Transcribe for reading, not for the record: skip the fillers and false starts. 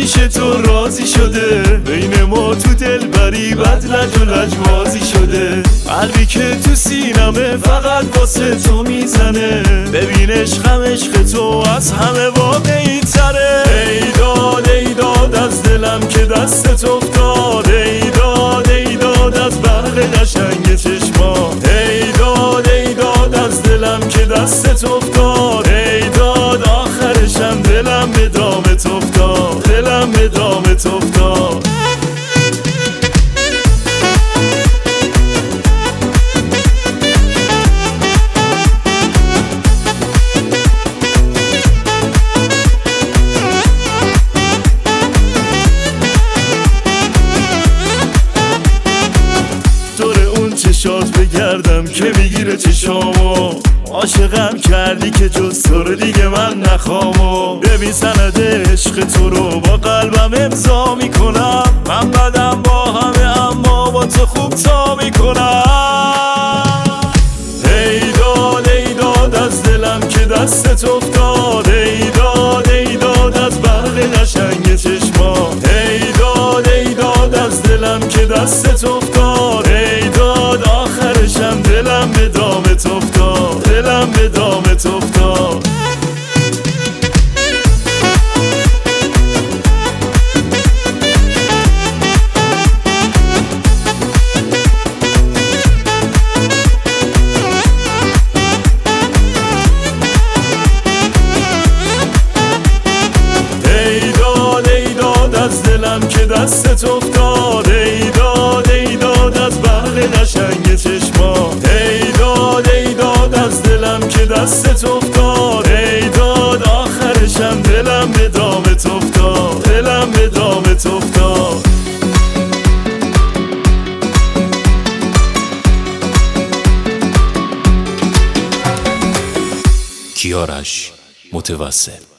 پیش تو راضی شده، بین ما تو دلبری بد لج و لجبازی شده. قلبی که تو سینمه فقط واسه تو میزنه، ببین عشقم عشق تو از همه واقعی تره. ای داد ای داد از دلم که دستت افتاد، ای داد ای داد از برق قشنگ چشمات. ای داد ای داد از دلم که دستت افتاد، ای داد آخرشم دلم به دامت افتاد، دلم به دامت افتاد. چشات بگردم که میگیره چشامو، عاشقم کردی که جز تو رو دیگه من نخوامو. ببین سند عشق تو رو با قلبم امضا میکنم، من بدم با همه اما با تو خوب تا میکنم. ای داد از دلم که دستت افتاد، ای داد از برق قشنگ چشمات. ای داد از دلم که دستت افتاد، ای داد آخرشم دلم به دامت افتاد، دلم به دامت افتاد. ای داد از دلم که دستت افتاد، ای داد از برق قشنگ چشمات. ای داد از دلم که دستت افتاد، ای داد آخرشم دلم به دامت افتاد، دلم به دامت افتاد. کیارش متوسل.